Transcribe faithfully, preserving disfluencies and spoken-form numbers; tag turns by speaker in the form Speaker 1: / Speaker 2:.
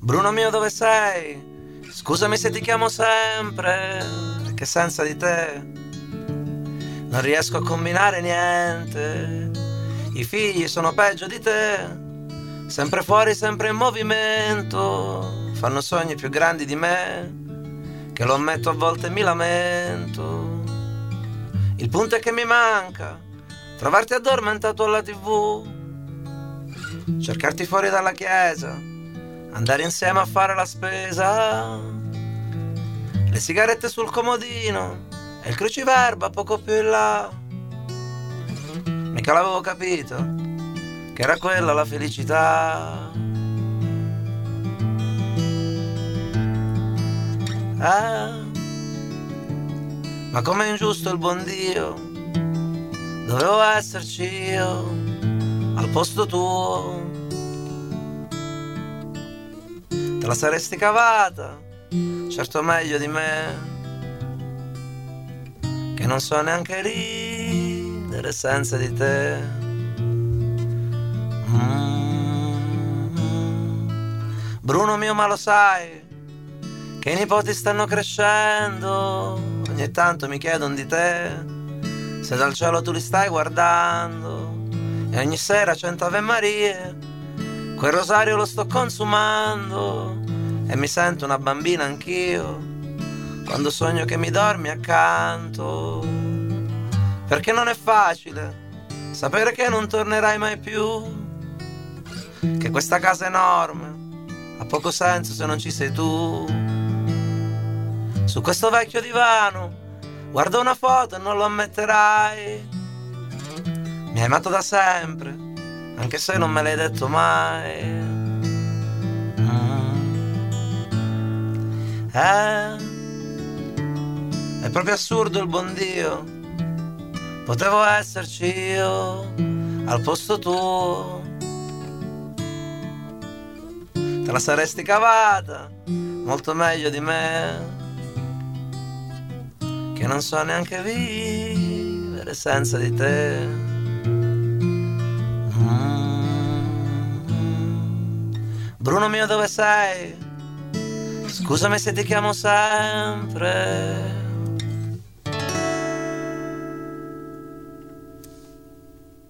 Speaker 1: Bruno mio, dove sei? Scusami se ti chiamo sempre, che senza di te non riesco a combinare niente. I figli sono peggio di te, sempre fuori, sempre in movimento. Fanno sogni più grandi di me, che lo ammetto, a volte mi lamento. Il punto è che mi manca trovarti addormentato alla tivù, cercarti fuori dalla chiesa, andare insieme a fare la spesa, le sigarette sul comodino e il cruciverba poco più in là. Mica l'avevo capito che era quella la felicità. Eh, ma com'è ingiusto il buon Dio, dovevo esserci io al posto tuo. Te la saresti cavata, certo meglio di me, che non so neanche ridere senza di te. Mm. Bruno mio, ma lo sai che i nipoti stanno crescendo, ogni tanto mi chiedono di te, se dal cielo tu li stai guardando, e ogni sera cento Ave Marie, quel rosario lo sto consumando, e mi sento una bambina anch'io quando sogno che mi dormi accanto, perché non è facile sapere che non tornerai mai più, che questa casa enorme ha poco senso se non ci sei tu. Su questo vecchio divano guardo una foto e non lo ammetterai, mi hai amato da sempre, anche se non me l'hai detto mai. Mm. Eh, è proprio assurdo il buon Dio, potevo esserci io al posto tuo. Te la saresti cavata molto meglio di me, che non so neanche vivere senza di te. Mm. Bruno mio, dove sei? Scusami se ti chiamo sempre,